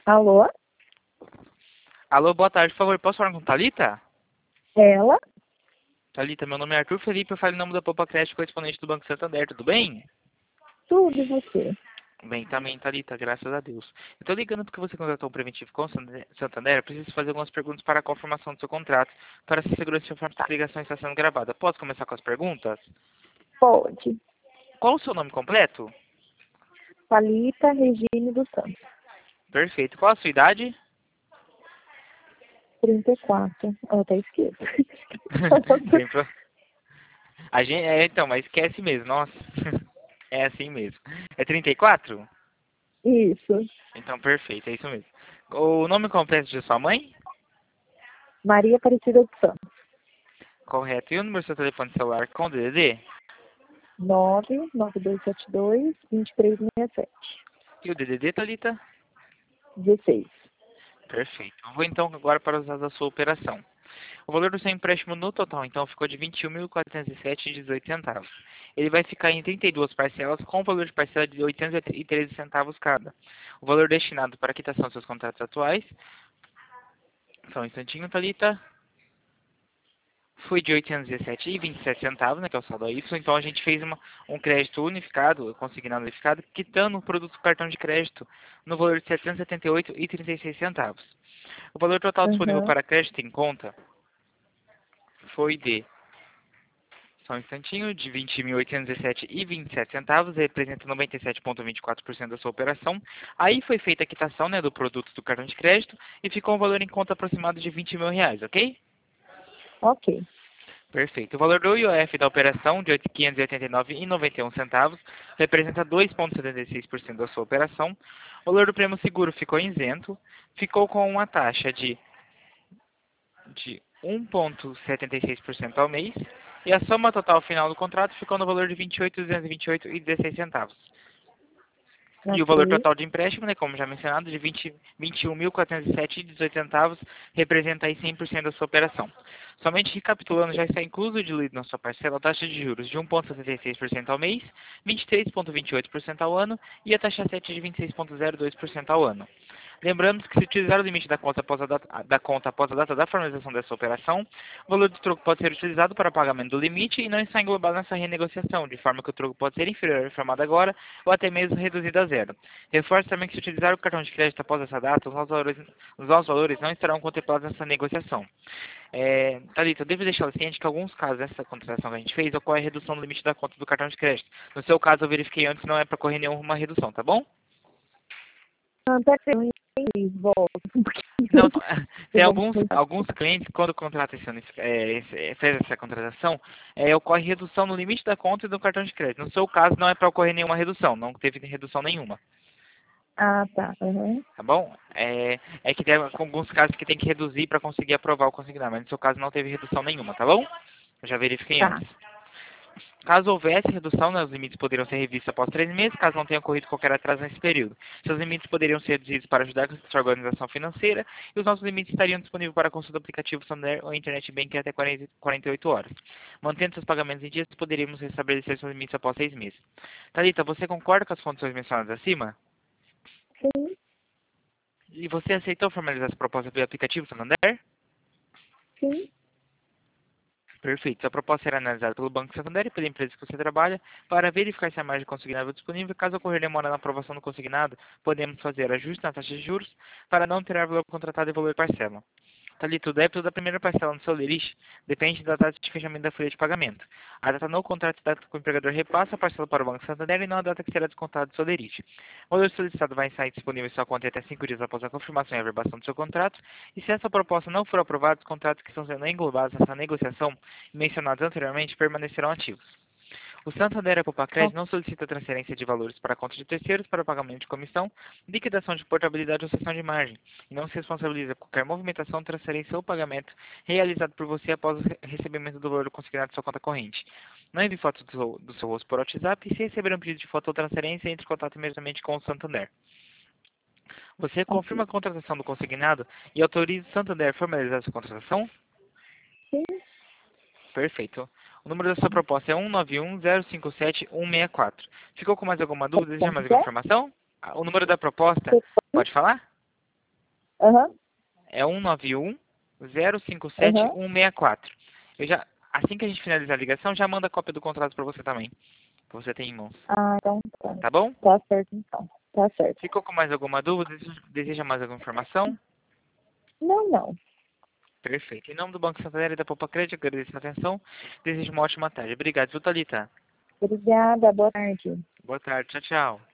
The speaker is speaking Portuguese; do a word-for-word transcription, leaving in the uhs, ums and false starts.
Alô? Alô, boa tarde, por favor, posso falar com Thalita? Ela? Thalita, meu nome é Arthur Felipe, eu falo em nome da Poupa Crédito, correspondente do Banco Santander, tudo bem? Tudo e você? Bem, também, Thalita, graças a Deus. Eu tô ligando porque você contratou um preventivo com o Santander, Santander, eu preciso fazer algumas perguntas para a confirmação do seu contrato, para essa segurança de forma que Tá. essa ligação está sendo gravada. Posso começar com as perguntas? Pode. Qual o seu nome completo? Thalita Regine dos Santos. Perfeito. Qual a sua idade? trinta e quatro. Eu até esqueço. Sem pro- a gente, é, então, mas esquece mesmo, nossa. É assim mesmo. É trinta e quatro? Isso. Então, perfeito, é isso mesmo. O nome completo de sua mãe? Maria Aparecida dos Santos. Correto. E o número do seu telefone celular com D D D? nove nove dois sete dois, dois três seis sete. E o D D D, Thalita? dezesseis. Perfeito. Eu vou então agora para os dados da sua operação. O valor do seu empréstimo no total, então, ficou de vinte e um mil quatrocentos e sete reais e dezoito centavos. Ele vai ficar em trinta e duas parcelas, com o valor de parcela de oitocentos e treze centavos cada. O valor destinado para a quitação dos seus contratos atuais, só um instantinho, Thalita, foi de oitocentos e dezessete reais e vinte e sete centavos, né, que é o saldo a isso. Então a gente fez uma, um crédito unificado, consignado unificado, quitando o produto do cartão de crédito no valor de setecentos e setenta e oito reais e trinta e seis centavos. O valor total disponível Uhum. para crédito em conta foi de, só um instantinho, de vinte mil oitocentos e dezessete reais e vinte e sete centavos, representa noventa e sete vírgula vinte e quatro por cento da sua operação. Aí foi feita a quitação, né, do produto do cartão de crédito e ficou um valor em conta aproximado de vinte mil reais, ok? Ok. Perfeito. O valor do I O F da operação de quinhentos e oitenta e nove reais e noventa e um centavos representa dois vírgula setenta e seis por cento da sua operação. O valor do prêmio seguro ficou isento, ficou com uma taxa de, de um vírgula setenta e seis por cento ao mês e a soma total final do contrato ficou no valor de vinte e oito mil duzentos e vinte e oito reais e dezesseis centavos. E o valor Ok. total de empréstimo, né, como já mencionado, de vinte, vinte e um mil quatrocentos e sete reais e dezoito centavos, representa aí cem por cento da sua operação. Somente recapitulando, já está incluso e diluído na sua parcela a taxa de juros de um vírgula setenta e seis por cento ao mês, vinte e três vírgula vinte e oito por cento ao ano e a taxa sete de vinte e seis vírgula zero dois por cento ao ano. Lembramos que se utilizar o limite da conta após a data, da conta após a data da formalização dessa operação, o valor do troco pode ser utilizado para pagamento do limite e não está englobado nessa renegociação, de forma que o troco pode ser inferior ao informado agora ou até mesmo reduzido a zero. Reforço também que se utilizar o cartão de crédito após essa data, os novos valores, os novos valores não estarão contemplados nessa negociação. É, Thalita, eu devo deixar o ciente que em alguns casos dessa contratação que a gente fez, ocorre redução do limite da conta do cartão de crédito. No seu caso, eu verifiquei antes, não é para correr nenhuma redução, tá bom? Não, até que eu entendi. Volto um Não, pouquinho. tem Vamos alguns, começar. alguns clientes, quando contratam esse, é, esse- fez essa contratação, é, ocorre redução no limite da conta e do cartão de crédito. No seu caso, não é para ocorrer nenhuma redução, não teve redução nenhuma, Ah, tá. Uhum. tá bom? É, é que tem alguns casos que tem que reduzir para conseguir aprovar o consignado, mas no seu caso não teve redução nenhuma, tá bom? Eu já verifiquei Tá. antes. Caso houvesse redução, né, os limites poderiam ser revistos após três meses, caso não tenha ocorrido qualquer atraso nesse período. Seus limites poderiam ser reduzidos para ajudar a sua organização financeira e os nossos limites estariam disponíveis para consulta do aplicativo Santander ou Internet Banking até quarenta, quarenta e oito horas. Mantendo seus pagamentos em dias, poderíamos restabelecer seus limites após seis meses. Thalita, você concorda com as condições mencionadas acima? Sim, E você aceitou formalizar essa proposta pelo aplicativo Santander? sim. Perfeito. Sua proposta será analisada pelo Banco Santander e pela empresa que você trabalha para verificar se a margem consignável é disponível. Caso ocorrer demora na aprovação do consignado, podemos fazer ajuste na taxa de juros para não alterar o valor contratado e valor parcela. Thalita, o débito da primeira parcela no seu lerite depende da data de fechamento da folha de pagamento. A data no contrato é a data que o empregador repassa a parcela para o Banco Santander e não a data que será descontado do seu lerite. O valor solicitado vai estar disponível em sua conta até cinco dias após a confirmação e averbação do seu contrato, e se essa proposta não for aprovada, os contratos que estão sendo englobados nessa negociação mencionados anteriormente permanecerão ativos. O Santander Apopacred Ó, não solicita transferência de valores para a conta de terceiros para o pagamento de comissão, liquidação de portabilidade ou cessão de margem, e não se responsabiliza por qualquer movimentação, transferência ou pagamento realizado por você após o re- recebimento do valor consignado de sua conta corrente. Não envie fotos do seu, do seu rosto por WhatsApp e se receber um pedido de foto ou transferência, entre em contato imediatamente com o Santander. Você confirma ok. a contratação do consignado e autoriza o Santander a formalizar sua contratação? Sim. Perfeito. O número da sua proposta é um nove um zero cinco sete um seis quatro. Ficou com mais alguma dúvida? Deseja Como mais que alguma é? informação? Ah, o número da proposta, pode falar? Aham, É um nove um, zero cinco sete, aham. um seis quatro. Eu já, assim que a gente finalizar a ligação, já manda a cópia do contrato para você também. Que você tem em mãos. Ah, então tá. Tá bom? Tá certo então. Tá certo. Ficou com mais alguma dúvida? Deseja mais alguma informação? Não, não. Perfeito. Em nome do Banco Santander e da Poupa Crédito, agradeço a atenção. Desejo uma ótima tarde. Obrigado, viu, Thalita? Obrigada, boa tarde. Boa tarde. Tchau, tchau.